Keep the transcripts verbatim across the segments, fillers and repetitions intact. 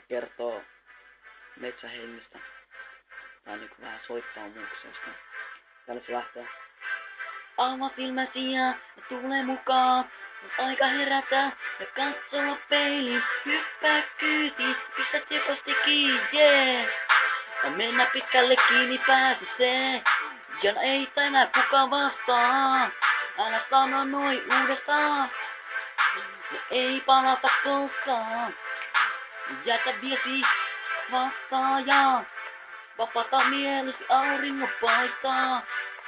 kertoo metsähengistä. Tai niinku vähän soittaa muuksesta. Täällä se lähtee. Avaa silmäsi ja tule mukaan. On aika herätä ja katsoa peiliin. Hyppää kyytiin, pistä tiukasti kiinni, yeah. Ja mennä pitkälle kiinni pääsi se. Ja ei tänään kukaan vastaa. Älä sano noin uudestaan. Ja ei palata koskaan. Jätä viesti vastaajaan. Vapaata mielesi auringon paistaa.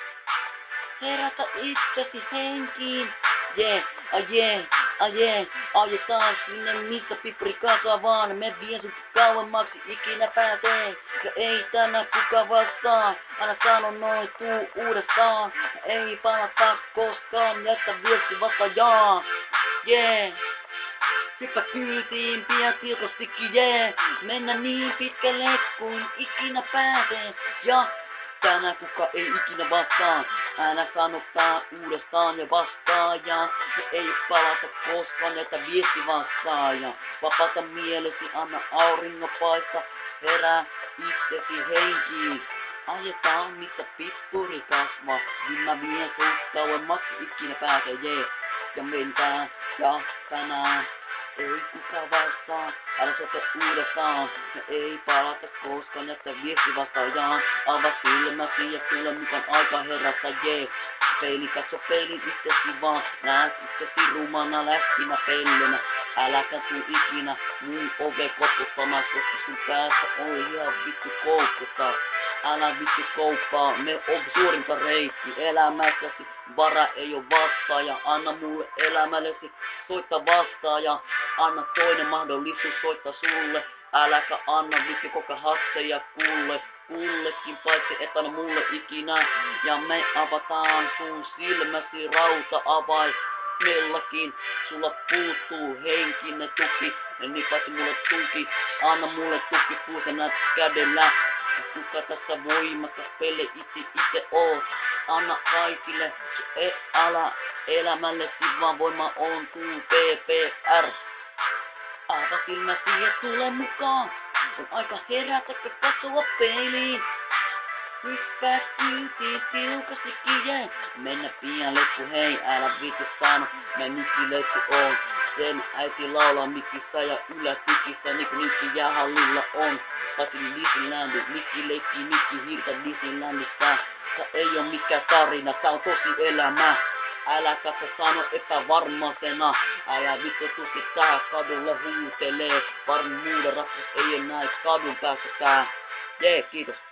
Herätä itsesi henkiin. Jee, a jee, a jee, ajetaan sinne missä pipri kasvaa. Me vien sut kauemmaksi ikinä pääsee. Ja ei tänään kuka vastaa. Älä sano noin, tuu uudestaan. Ei palata koskaan, jättä viesti vastaajaan. Jee. Hyppä kyytiin, pian tiukastikin, jee. Mennä niin pitkälle kuin ikinä pääsee. Ja tänään kuka ei ikinä vastaa. Älä sanottaa uudestaan ja vastaaja. Se ei palata koskaan, jätä viesti vastaaja. Vapaata mielesi, anna auringon paista. Herää itsesi henkiin. Ajetaan missä pippuri kasvaa. Niin mä vien sut kauemmaksi ikinä pääsee, jee. Ja mentään, ja tänään ei kuka vastaa, älä soita uudestaan. Me ei palata koskaan, jättä viesti vastaajaan. Avaa silmäsi ja tule mukaan aika herätä, jee. Peili, katso peilin itsesi vaan. Näet itsesi rumana läskinä pellenä. Äläkä tuu ikinä mun ove koputtamaan, koska sun päässä on ihan vittu koukkusta. Älä vittu kouppaa, me on suurinta reitti elämässäsi. Vara ei oo vastaaja, anna mulle elämällesi soittaa vastaaja. Anna toinen mahdollisuus soittaa sulle. Äläkä anna vittu koko hasseja kuulle. Kullekin paitsi et anna mulle ikinä. Ja me avataan sun silmäsi rauta avai. Mellakin sulla puuttuu henkinen tuki. Ja niin paitsi mulle tuki. Anna mulle tuki puusena kädellä. Kuka tässä voimakas pelle itse itse oot. Anna kaikille, e ala elämällesi vaan voima on tuu P P R. Avaa silmäsi ja tule mukaan. On aika herätä ja katsoa peiliin. Hyppää kyytiin tiukastikin, jee. Mennä pian leppu, hei, älä viitu sano. Mä nyki leppu on. Sen äiti laulaa mikissä ja ylätikissä, niinku nyki jäähallilla on. Paitsi Disneylandi, mikki leikki, mikki hiirtä Disneylandissa. Tää ei oo mikään tarina, tää on tosi elämä. Älä katso sano epävarmasena. Älä vittu tuski tää kadulle huutelee. Varmuuden rakkaus ei enää kadun päässä tää. Jee, kiitos.